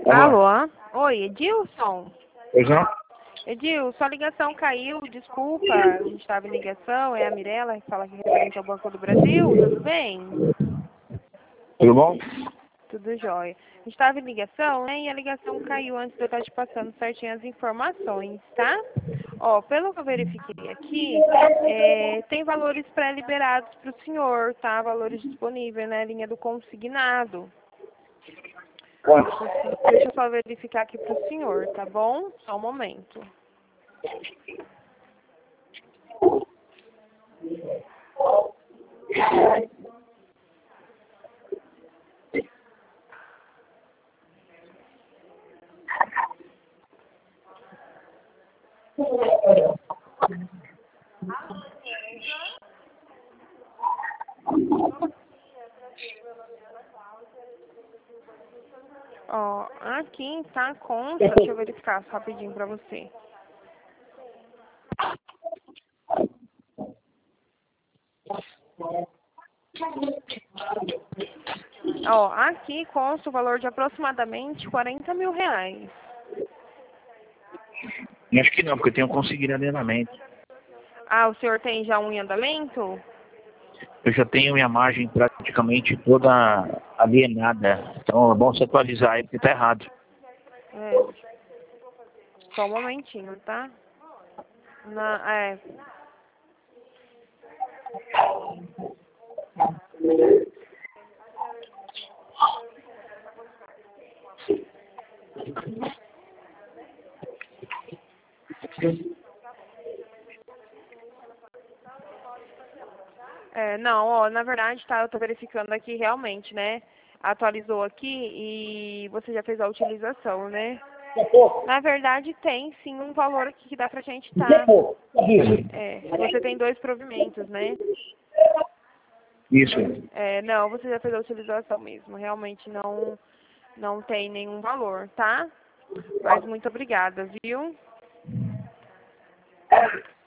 Alô? Oi, Edilson? Pois não? Edil, sua ligação caiu, desculpa, a gente estava em ligação, é a Mirella que fala que é referente ao Banco do Brasil, tudo bem? Tudo bom? Tudo jóia. A gente estava em ligação, né, e a ligação caiu antes de eu estar te passando certinho as informações, tá? Ó, pelo que eu verifiquei aqui, tem valores pré-liberados para o senhor, tá? Valores disponíveis na linha do consignado. Quanto? Deixa eu só verificar aqui para o senhor, tá bom? Só um momento. Ó, aqui tá a conta, deixa eu verificar rapidinho pra você. Ó, aqui consta o valor de aproximadamente R$ 40.000. Acho que não, porque eu tenho conseguido alinhamento. Ah, o senhor tem já um em andamento? Eu já tenho minha margem praticamente toda alienada. Então é bom você atualizar aí, porque tá errado. Só um momentinho, tá? Não, ó, na verdade, tá, eu tô verificando aqui realmente, né? Atualizou aqui e você já fez a utilização, né? Na verdade, tem sim um valor aqui que dá pra gente tá. Você tem 2 provimentos, né? Isso. Não, você já fez a utilização mesmo. Realmente não tem nenhum valor, tá? Mas muito obrigada, viu?